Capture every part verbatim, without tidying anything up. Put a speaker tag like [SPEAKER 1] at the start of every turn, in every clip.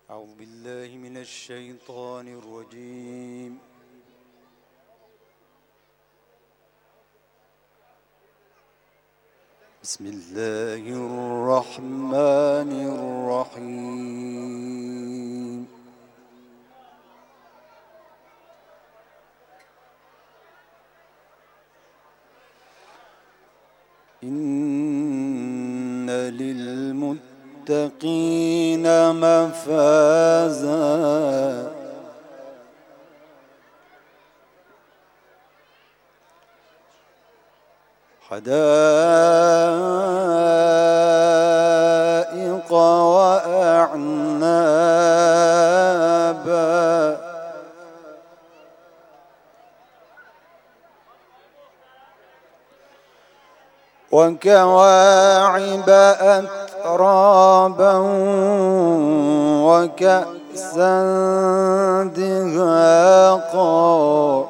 [SPEAKER 1] أعوذ بالله من الشيطان الرجيم. بسم الله الرحمن الرحيم. إن للمتقين مفازا حدائق وأعنابا وكواعب أترابا وكأسا دهاقا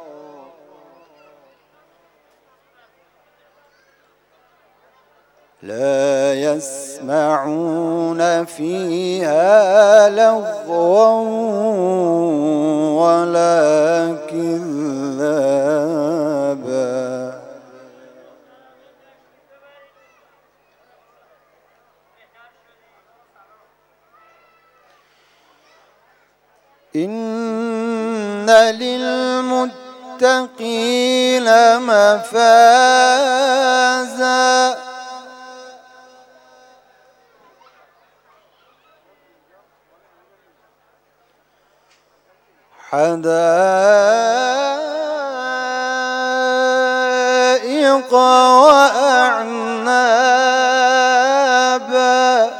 [SPEAKER 1] لا يسمعون فيها لغوا ولا كذابا إن للمتقين مفازا حدائق وأعنابا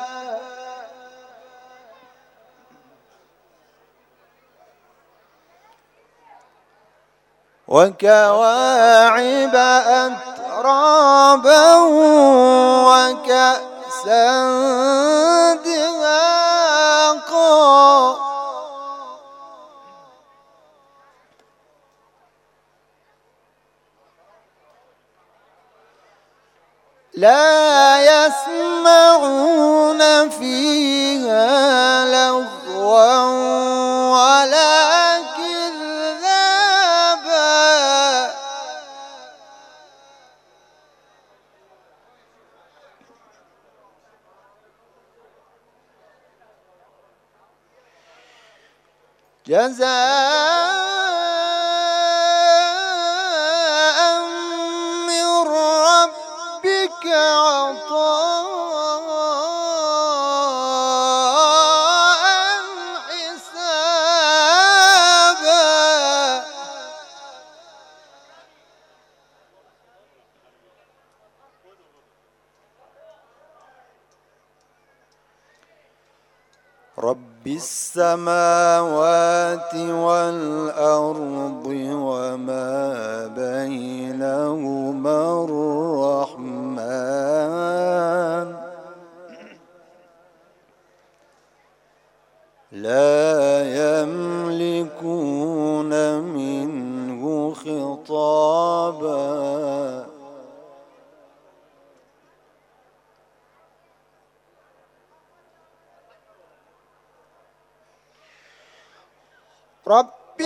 [SPEAKER 1] وكواعب أترابا وكأسا دهاقا لا يسمعون فيها لغوا ولا كذابا جزاء من ربك عطاء حسابا رب السماوات والأرض وما بينهما الرحمن لا يملكون منه خطابا رب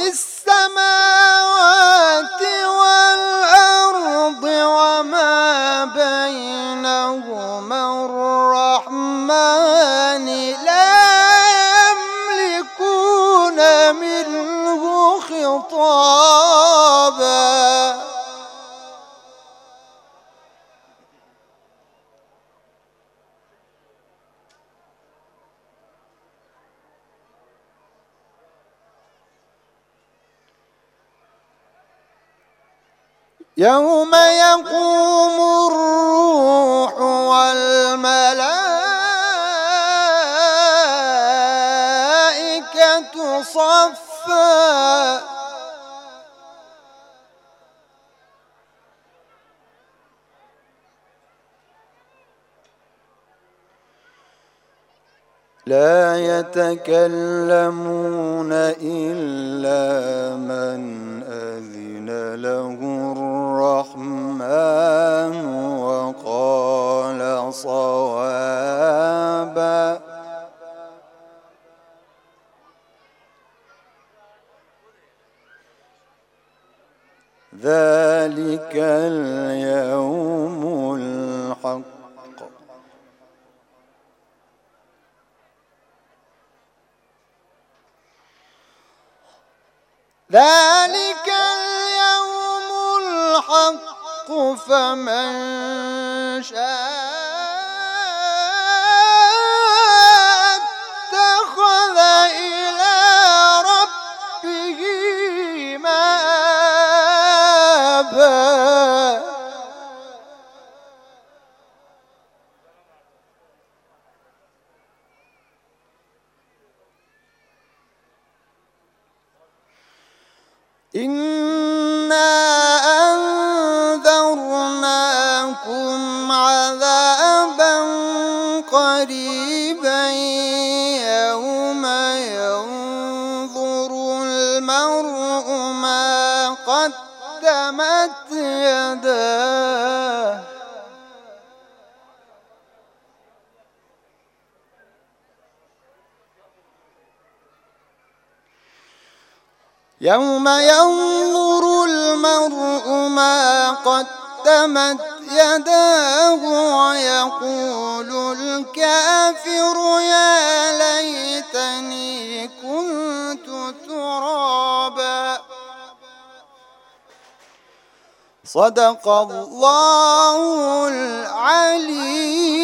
[SPEAKER 1] السماوات والأرض وما بينهما الرحمن لا يملكون منه خطابا يوم يقوم الروح والملائكة صفا لا يتكلمون إلا من أذن له الرحمن وقال صوابا ذلك اليوم الحق. ذلك اليوم الحق فمن شاء اتخذ إلى ربه مآبا. إنا أنذرناكم عذابا قريبا يوم ينظر المرء ما قدمت يداه يوم ينظر المرء ما قدمت يداه ويقول الكافر يا ليتني كنت ترابا. صدق الله العلي